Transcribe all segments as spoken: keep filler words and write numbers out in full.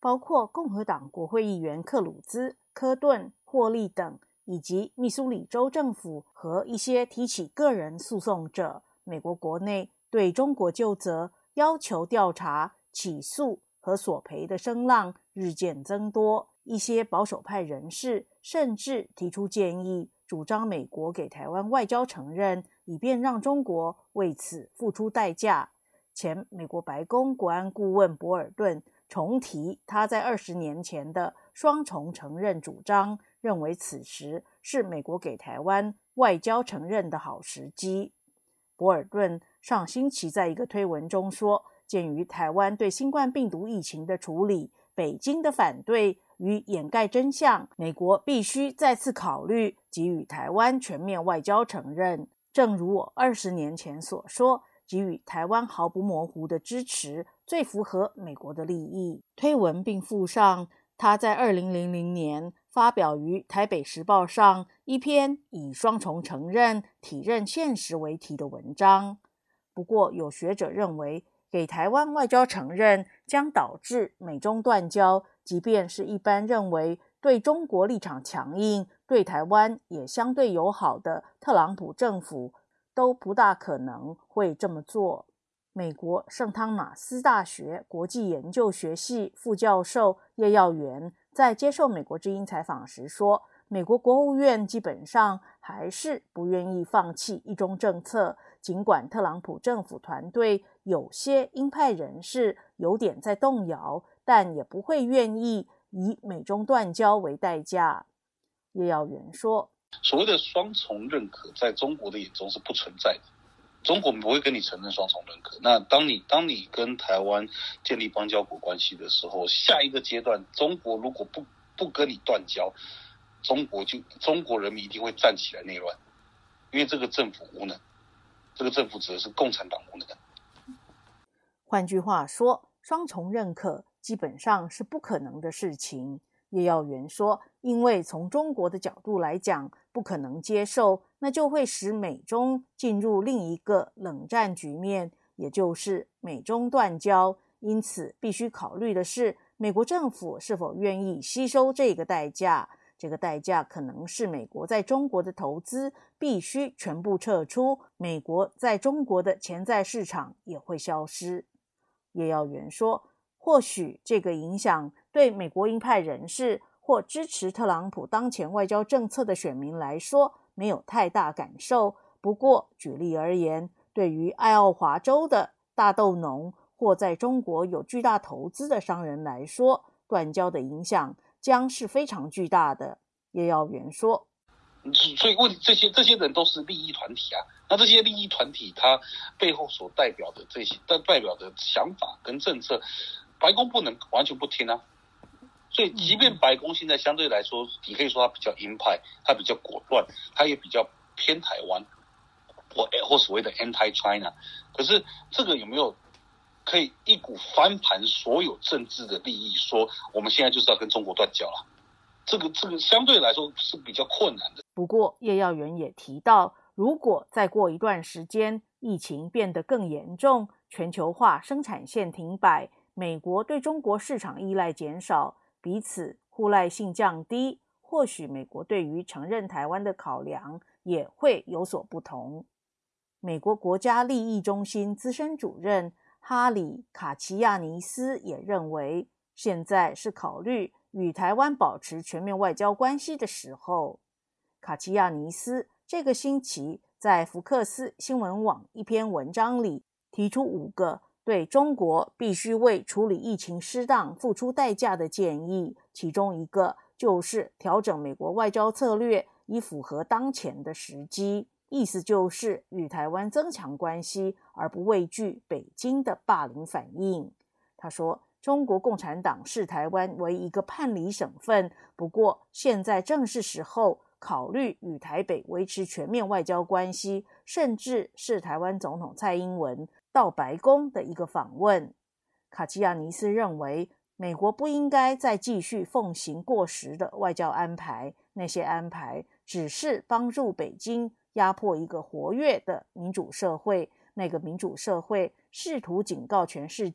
包括共和党国会议员克鲁兹、科顿、霍利等，以及密苏里州政府和一些提起个人诉讼者。美国国内对中国究责、要求调查、起诉和索赔的声浪日渐增多。一些保守派人士甚至提出建议，主张美国给台湾外交承认，以便让中国为此付出代价。前美国白宫国安顾问博尔顿重提他在二十年前的双重承认主张，认为此时是美国给台湾外交承认的好时机。博尔顿上星期在一个推文中说，鉴于台湾对新冠病毒疫情的处理，北京的反对与掩盖真相，美国必须再次考虑给予台湾全面外交承认。正如我二十年前所说，给予台湾毫不模糊的支持，最符合美国的利益。推文并附上他在二零零零年发表于台北时报上一篇以双重承认体认现实为题的文章。不过有学者认为，给台湾外交承认将导致美中断交，即便是一般认为对中国立场强硬、对台湾也相对友好的特朗普政府都不大可能会这么做。美国圣汤马斯大学国际研究学系副教授叶耀元在接受美国之音采访时说，美国国务院基本上还是不愿意放弃一中政策，尽管特朗普政府团队有些鹰派人士有点在动摇，但也不会愿意以美中断交为代价。叶耀元说， 所谓的双重认可在中国的眼中是不存在的，中国不会跟你承认双重认可。那当你当你跟台湾建立邦交国关系的时候，下一个阶段中国如果不不跟你断交，中国就中国人民一定会站起来内乱，因为这个政府无能，这个政府指的是共产党无能。 换句话说，双重认可基本上是不可能的事情。叶耀元说，因为从中国的角度来讲，不可能接受，那就会使美中进入另一个冷战局面，也就是美中断交。因此必须考虑的是，美国政府是否愿意吸收这个代价。这个代价可能是美国在中国的投资必须全部撤出，美国在中国的潜在市场也会消失。叶耀元说，或许这个影响对美国鹰派人士或支持特朗普当前外交政策的选民来说没有太大感受，不过举例而言，对于爱奥华州的大豆农或在中国有巨大投资的商人来说，断交的影响将是非常巨大的。叶耀元说， 所以问这些这些人都是利益团体啊，那这些利益团体他背后所代表的这些代表的想法跟政策，白宫不能完全不听啊。所以即便白宫现在相对来说，你可以说它比较鹰派，它比较果断，它也比较偏台湾，或或所谓的 anti-China， 可是这个有没有可以一股翻盘所有政治的利益，说我们现在就是要跟中国断交了？这个这个相对来说是比较困难的。 不过叶耀元也提到，如果再过一段时间疫情变得更严重，全球化生产线停摆，美国对中国市场依赖减少，彼此互赖性降低，或许美国对于承认台湾的考量也会有所不同。美国国家利益中心资深主任哈里卡奇亚尼斯也认为，现在是考虑与台湾保持全面外交关系的时候。卡奇亚尼斯这个星期在福克斯新闻网一篇文章里提出五个对中国必须为处理疫情失当付出代价的建议，其中一个就是调整美国外交策略，以符合当前的时机，意思就是与台湾增强关系，而不畏惧北京的霸凌反应。他说，中国共产党视台湾为一个叛离省份，不过现在正是时候考虑与台北维持全面外交关系，甚至是台湾总统蔡英文到白宫的一个访问。卡奇亚尼斯认为，美国不应该再继续奉行过时的外交安排，那些安排只是帮助北京压迫一个活跃的民主社会，那个民主社会试图警告全世界，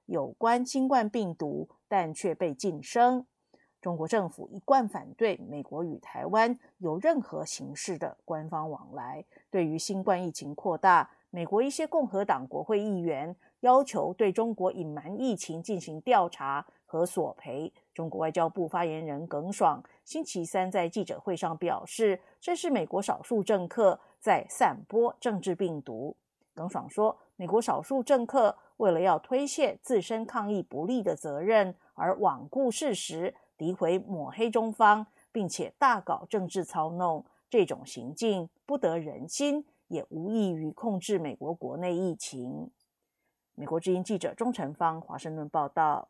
有关新冠病毒，但却被晋升。中国政府一贯反对美国与台湾有任何形式的官方往来。对于新冠疫情扩大，美国一些共和党国会议员要求对中国隐瞒疫情进行调查和索赔。中国外交部发言人耿爽星期三在记者会上表示，这是美国少数政客在散播政治病毒。耿爽说，美国少数政客为了要推卸自身抗疫不力的责任而罔顾事实，诋毁抹黑中方，并且大搞政治操弄，这种行径不得人心，也无异于控制美国国内疫情。美国之音记者钟成芳华盛顿报道。